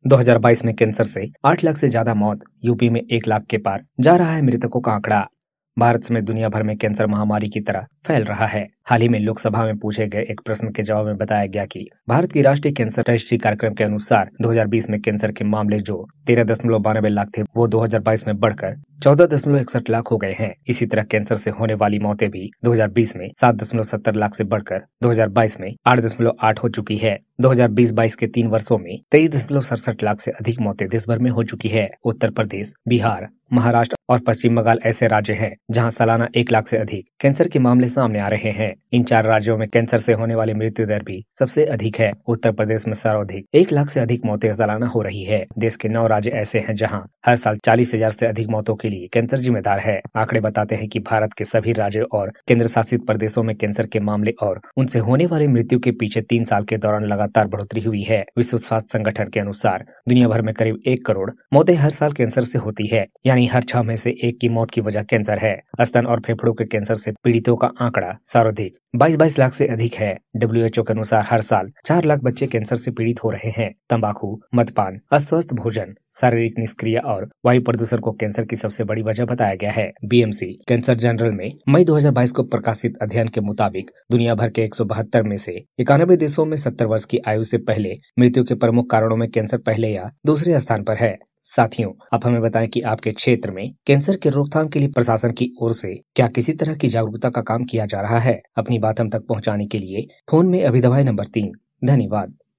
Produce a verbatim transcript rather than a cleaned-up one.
दो हज़ार बाईस में कैंसर से आठ लाख से ज्यादा मौत, यूपी में एक लाख के पार जा रहा है मृतकों का आंकड़ा। भारत समेत दुनिया भर में कैंसर महामारी की तरह फैल रहा है। हाल ही में लोकसभा में पूछे गए एक प्रश्न के जवाब में बताया गया कि भारत की राष्ट्रीय कैंसर रजिस्ट्री कार्यक्रम के अनुसार दो हज़ार बीस में कैंसर के मामले जो तेरह दशमलव बानवे लाख थे, वो दो हज़ार बाईस में बढ़कर चौदह दशमलव इकसठ लाख हो गए हैं। इसी तरह कैंसर से होने वाली मौतें भी दो हज़ार बीस में सात दशमलव सत्तर लाख से बढ़कर दो हज़ार बाईस में आठ दशमलव आठ हो चुकी है। दो हज़ार बीस बाईस के तीन वर्षों में तेईस दशमलव सड़सठ लाख से अधिक मौतें देश भर में हो चुकी है। उत्तर प्रदेश, बिहार, महाराष्ट्र और पश्चिम बंगाल ऐसे राज्य हैं जहां सालाना एक लाख से अधिक कैंसर के मामले सामने आ रहे हैं। इन चार राज्यों में कैंसर से होने वाली मृत्यु दर भी सबसे अधिक है। उत्तर प्रदेश में सर्वाधिक एक लाख से अधिक मौतें सालाना हो रही है। देश के नौ राज्य ऐसे हैं जहां हर साल चालीस हजार से अधिक मौतों के लिए कैंसर जिम्मेदार है। आंकड़े बताते हैं कि भारत के सभी राज्यों और केंद्र शासित प्रदेशों में कैंसर के मामले और उनसे होने वाली मृत्यु के पीछे तीन साल के दौरान लगातार बढ़ोतरी हुई है। विश्व स्वास्थ्य संगठन के अनुसार दुनिया भर में करीब एक करोड़ मौतें हर साल कैंसर से होती है, यानी हर छह में से एक की मौत की वजह कैंसर है। स्तन और फेफड़ों के कैंसर से पीड़ितों का आंकड़ा सर्वाधिक बाईस बाईस लाख से अधिक है। डब्ल्यू एच ओ के अनुसार हर साल चार लाख बच्चे कैंसर से पीड़ित हो रहे हैं। तंबाकू, मदपान, अस्वस्थ भोजन, शारीरिक निष्क्रिय और वायु प्रदूषण को कैंसर की सबसे बड़ी वजह बताया गया है। B M C cancer journal में मई दो हज़ार बाईस को प्रकाशित अध्ययन के मुताबिक दुनिया भर के एक सौ बहत्तर में से इक्यानवे देशों में सत्तर वर्ष की आयु से पहले मृत्यु के प्रमुख कारणों में कैंसर पहले या दूसरे स्थान पर है। साथियों, आप हमें बताएं कि आपके क्षेत्र में कैंसर के रोकथाम के लिए प्रशासन की ओर से क्या किसी तरह की जागरूकता का काम किया जा रहा है। अपनी बात हम तक पहुंचाने के लिए फोन में अभी दबाएं नंबर तीन। धन्यवाद।